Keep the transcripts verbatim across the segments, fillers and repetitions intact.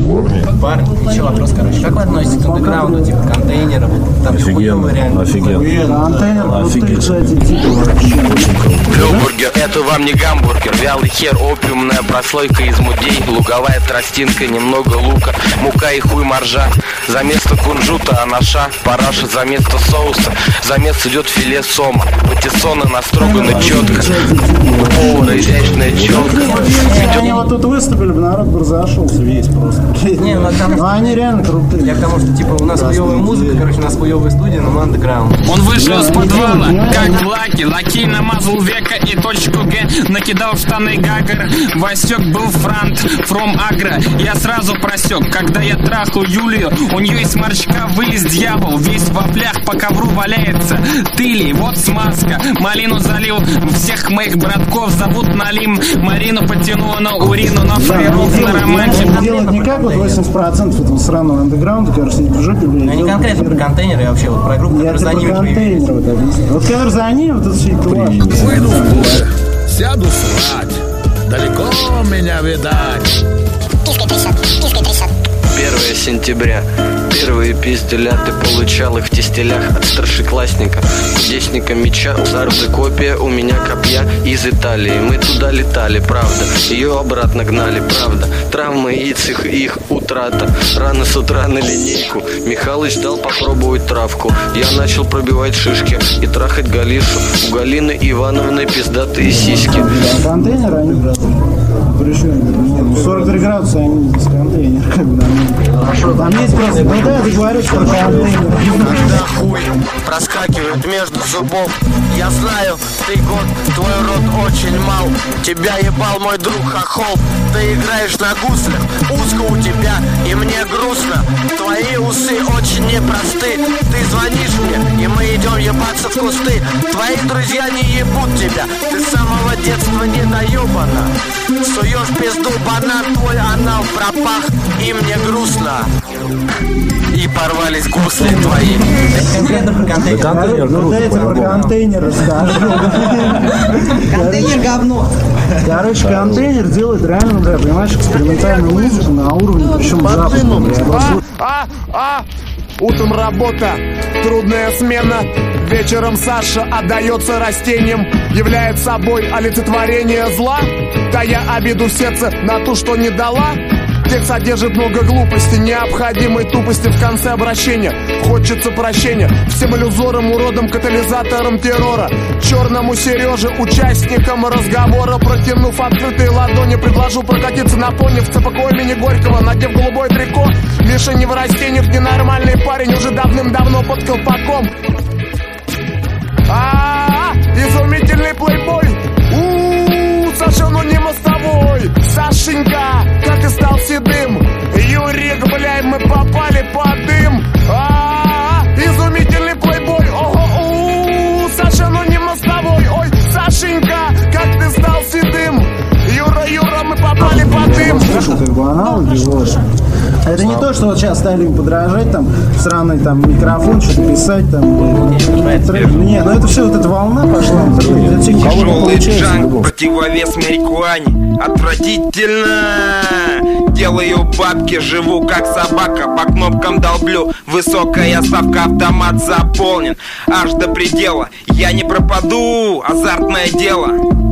Парни, еще вопрос, короче. Как вы относитесь к андеграунду, типа контейнеров? Там офигенно, реально. офигенно. Контейнер, офигенно. кстати, типа вообще. Люмбургер, это вам не гамбургер. Вялый хер, опиумная прослойка из мудей. Луговая тростинка, немного лука. Мука и хуй моржа. За место кунжута анаша. Параша за место соуса. За место идет филе сома. Патиссоны настроганы четко. Повара изящная челка. Они вот тут выступили, народ бы разошелся весь просто. Не, ну там... Ну они реально крутые. Я к тому, что типа у нас хуёвая музыка, короче, у нас хуёвая студия, но мы андеграунд. Он вышел из подвала, как Лаки. Лаки намазал века и точку Г. Накидал в штаны Гагар. Васек был франт, from агро. Я сразу просек, когда я трахал Юлию. У нее есть морчка, вылез дьявол. Весь в воплях по ковру валяется. Тыли, вот смазка. Малину залил, всех моих братков зовут Налим. Марину потянула на урину, на фрирок, на романтик. Делать не как вот восемьдесят процентов этого сраного андеграунда, кажется, в жопе, блядь. Ну не конкретно про контейнеры, а вообще вот про группу, Я которые за ними появились. вот объясню. Вот который за ним, вот это все класс. Выйду в поле, сяду срать, далеко меня видать. Пиской трясет, пиской трясет. первое сентября. Первые пизделя ты получал их в тестелях от старшеклассника. Кудесника меча, удар за копия, у меня копья из Италии. Мы туда летали, правда, ее обратно гнали, правда. Травмы и цих их утрата. Рано с утра на линейку. Михалыч дал попробовать травку. Я начал пробивать шишки и трахать Галишу. У Галины Ивановны пиздатые сиськи. Контейнеры они, брат, причем сорок три градуса они без контейнера, как бы. Хорошо, там есть просто, ну да, ты говоришь, что контейнер. Когда хуй проскакивает между зубов. Я знаю, ты год, твой рот очень мал. Тебя ебал мой друг Хохол. Ты играешь на гуслях, узко у тебя, и мне грустно. Твои усы очень непросты. Ты звонишь мне, и мы идем ебаться в кусты. Твои друзья не ебут тебя. Ты с самого детства не доебана. Суешь пизду банан, твой анал пропах, и мне грустно. И порвались гусли твои. Конкретно про контейнеры. Контейнер Ну круто, дайте про по-любому. контейнер расскажу. Контейнер говно. Короче, контейнер делает реально, бля, понимаешь, экспериментальную музыку на уровне, причем западном, бля. А, а, утром работа, трудная смена. Вечером Саша отдается растениям, является собой олицетворение зла. Тая обиду в сердце на ту, что не дала. Текст содержит много глупости, необходимой тупости в конце обращения. Хочется прощения всем иллюзорам, уродам, катализаторам террора. Черному Сереже, участникам разговора, протянув открытые ладони, предложу прокатиться на пони в ЦПК имени Горького, надев голубое трико. Миша не в растениях, ненормальный парень, уже давным-давно под колпаком. А-а-а, изумительный плейбой. У-у-у, Саша, ну не мостовой. Сашенька, как ты стал седым. Юрик, бля, мы попали под дым. А-а-а, изумительный плейбой. Ого, у Саша, ну не мостовой. Ой, Сашенька, как ты стал седым. Юра, Юра, мы попали под дым. Слушай, как бы аналоги, вот. Это не то, что вот сейчас стали им подражать, там, сраный там микрофон, что-то писать, там, не, ну это все, вот эта волна пошла. Тяжелый джанг, противовес марихуане. Отвратительно. Делаю бабки, живу как собака. По кнопкам долблю, высокая ставка, автомат заполнен аж до предела. Я не пропаду, азартное дело.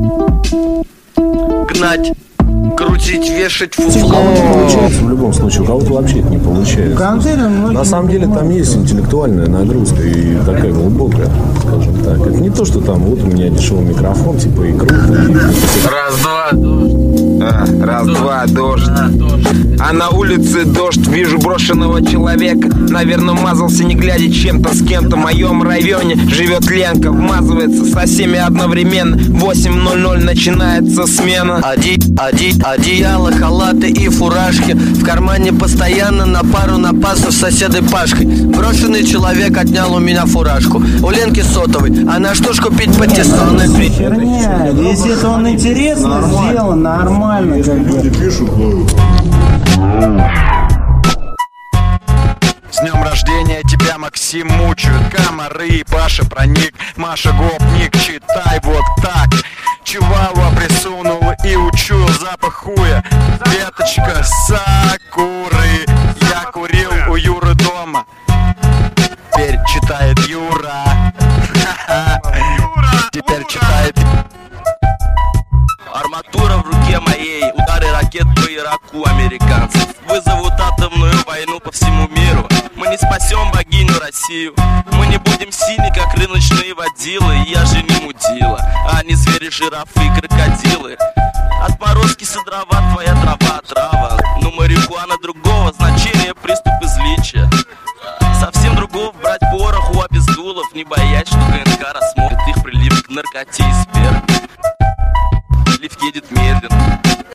Гнать, крутить, вешать фуфло. Получается в любом случае, у кого-то вообще это не получается. На самом деле там есть интеллектуальная нагрузка и такая глубокая, скажем так. Это не то, что там вот у меня дешевый микрофон, типа и круто. И... Раз-два, дождь. А, раз-два, дождь. А на улице дождь, вижу брошенного человека. Наверное, мазался не глядя чем-то с кем-то. В моем районе живет Ленка, вмазывается со всеми одновременно. восемь ноль ноль начинается смена. Оди, оди, одеяло, халаты и фуражки. В кармане постоянно на пару напасов с соседой Пашкой. Брошенный человек отнял у меня фуражку. У Ленки сотовый, а на что ж купить патиссоны? Херня, если это он интересно сделан, нормально как бы. С днем рождения тебя, Максим, мучают комары. Паша проник, Маша гопник, читай вот так. Чувава присунула и учуял запах хуя. Веточка сакуры. Россию. Мы не будем синие, как рыночные водилы. Я же не мудила, а не звери, жирафы и крокодилы. Отморозки со дрова, твоя трава, трава. Ну марихуана другого, значит